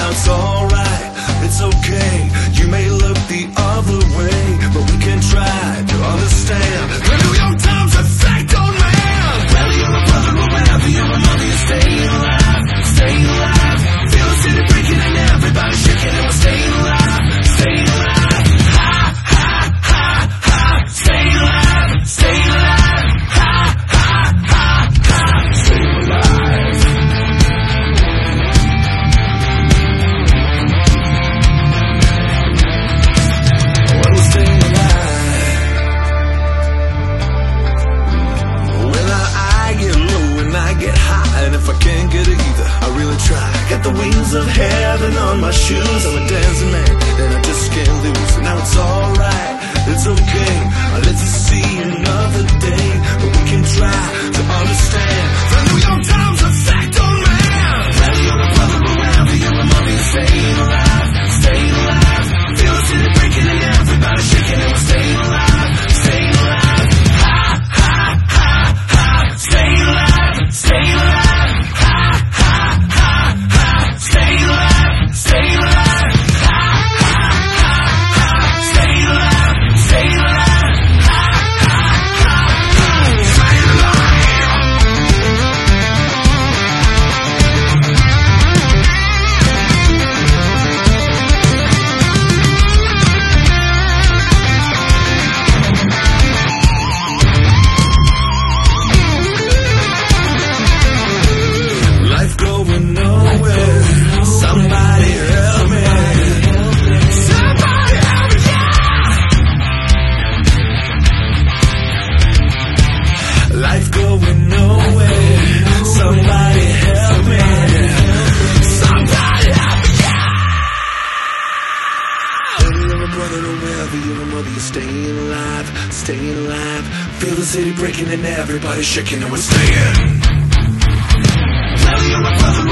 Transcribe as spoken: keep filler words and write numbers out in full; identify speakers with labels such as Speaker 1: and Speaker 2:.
Speaker 1: now it's alright, it's okay. You may look the other way, but we can try to understand the New York Times effect on man. Whether you're a brother or wherever you're a mother, you're staying alive, staying alive. Feel the city breaking and everybody shaking, and we're staying alive, staying alive. Ha, ha, ha, ha. Staying alive, staying alive. Ha, ha, ha, ha. Staying alive. Well, we're staying alive. Well, I, I get low and I get high, and if I can't get either, I really try. Got the wings of heaven on my shoes. I'm a dancing man, and I just can't lose. And now it's alright, it's okay. Let's see another day, but we can try to understand the New York Times effect on man. Whether you're a brother or wherever you're a mother, you're staying alive, staying alive. Feel the city breaking and everybody shaking, and we're staying alive, staying alive. Ha, ha, ha, ha. Staying alive, staying alive. Ha, ha, ha, ha. Staying alive, staying alive. Ha, ha, ha, ha. Staying alive, staying alive. Staying alive, feel the city breaking and everybody shaking, and we're staying. Whether you're a brother